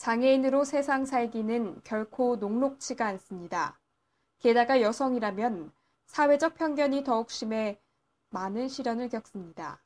장애인으로 세상 살기는 결코 녹록지가 않습니다. 게다가 여성이라면 사회적 편견이 더욱 심해 많은 시련을 겪습니다.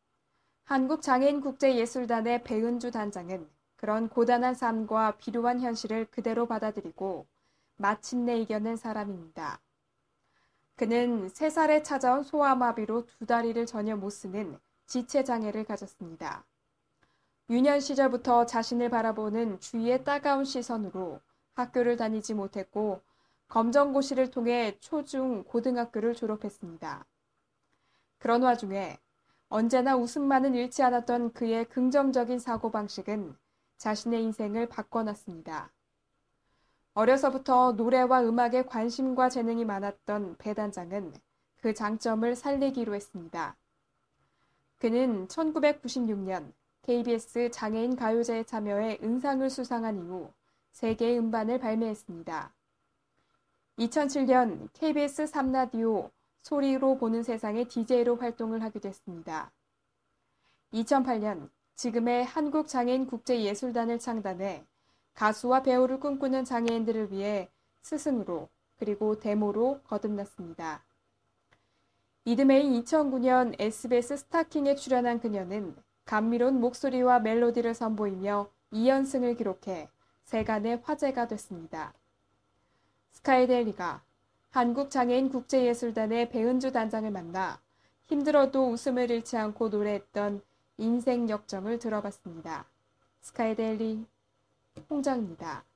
한국장애인국제예술단의 배은주 단장은 그런 고단한 삶과 비루한 현실을 그대로 받아들이고 마침내 이겨낸 사람입니다. 그는 3살에 찾아온 소아마비로 2다리를 전혀 못 쓰는 지체장애를 가졌습니다. 유년 시절부터 자신을 바라보는 주위의 따가운 시선으로 학교를 다니지 못했고 검정고시를 통해 초중 고등학교를 졸업했습니다. 그런 와중에 언제나 웃음만은 잃지 않았던 그의 긍정적인 사고방식은 자신의 인생을 바꿔놨습니다. 어려서부터 노래와 음악에 관심과 재능이 많았던 배 단장은 그 장점을 살리기로 했습니다. 그는 1996년 KBS 장애인 가요제에 참여해 은상을 수상한 이후 3개의 음반을 발매했습니다. 2007년 KBS 3라디오 소리로 보는 세상의 DJ로 활동을 하기도 했습니다. 2008년 지금의 한국장애인국제예술단을 창단해 가수와 배우를 꿈꾸는 장애인들을 위해 스승으로 그리고 데모로 거듭났습니다. 이듬해인 2009년 SBS 스타킹에 출연한 그녀는 감미로운 목소리와 멜로디를 선보이며 2연승을 기록해 세간의 화제가 됐습니다. 스카이데일리가 한국장애인국제예술단의 배은주 단장을 만나 힘들어도 웃음을 잃지 않고 노래했던 인생 역정을 들어봤습니다. 스카이데일리 홍정입니다.